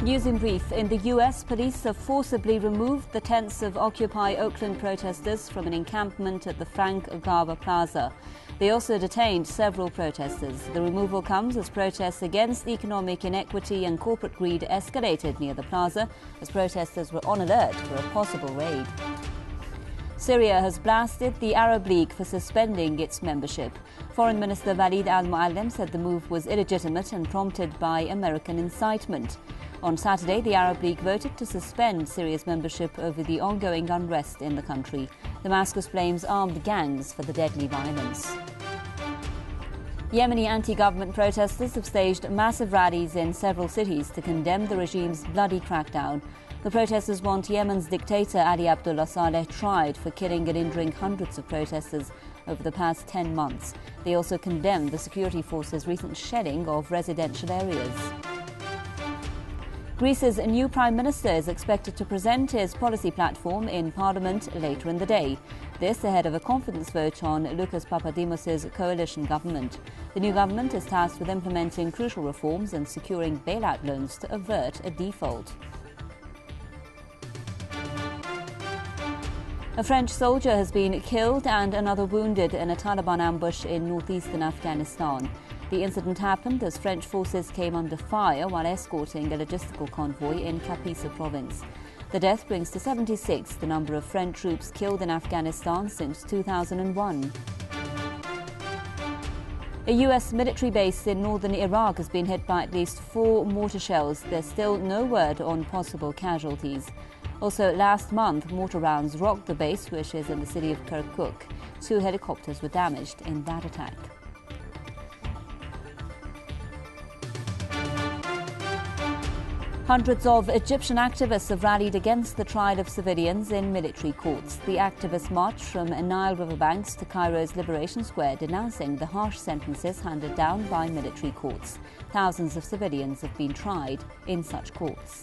News in brief. In the US, police have forcibly removed the tents of Occupy Oakland protesters from an encampment at the Frank Agava Plaza. They also detained several protesters. The removal comes as protests against economic inequity and corporate greed escalated near the plaza as protesters were on alert for a possible raid. Syria has blasted the Arab League for suspending its membership. Foreign Minister Walid al-Muallim said the move was illegitimate and prompted by American incitement. On Saturday, the Arab League voted to suspend Syria's membership over the ongoing unrest in the country. Damascus blames armed gangs for the deadly violence. Yemeni anti-government protesters have staged massive rallies in several cities to condemn the regime's bloody crackdown. The protesters want Yemen's dictator Ali Abdullah Saleh tried for killing and injuring hundreds of protesters over the past 10 months. They also condemned the security forces' recent shelling of residential areas. Greece's new Prime Minister is expected to present his policy platform in Parliament later in the day. This ahead of a confidence vote on Lucas Papadimos' coalition government. The new government is tasked with implementing crucial reforms and securing bailout loans to avert a default. A French soldier has been killed and another wounded in a Taliban ambush in northeastern Afghanistan. The incident happened as French forces came under fire while escorting a logistical convoy in Kapisa province. The death brings to 76 the number of French troops killed in Afghanistan since 2001. A U.S. military base in northern Iraq has been hit by at least 4 mortar shells. There's still no word on possible casualties. Also, last month, mortar rounds rocked the base, which is in the city of Kirkuk. 2 helicopters were damaged in that attack. Hundreds of Egyptian activists have rallied against the trial of civilians in military courts. The activists marched from Nile riverbanks to Cairo's Liberation Square, denouncing the harsh sentences handed down by military courts. Thousands of civilians have been tried in such courts.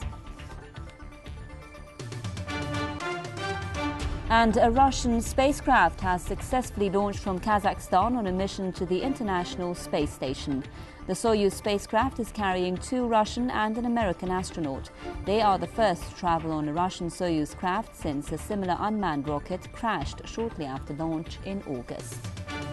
And a Russian spacecraft has successfully launched from Kazakhstan on a mission to the International Space Station. The Soyuz spacecraft is carrying 2 Russian and an American astronaut. They are the first to travel on a Russian Soyuz craft since a similar unmanned rocket crashed shortly after launch in August.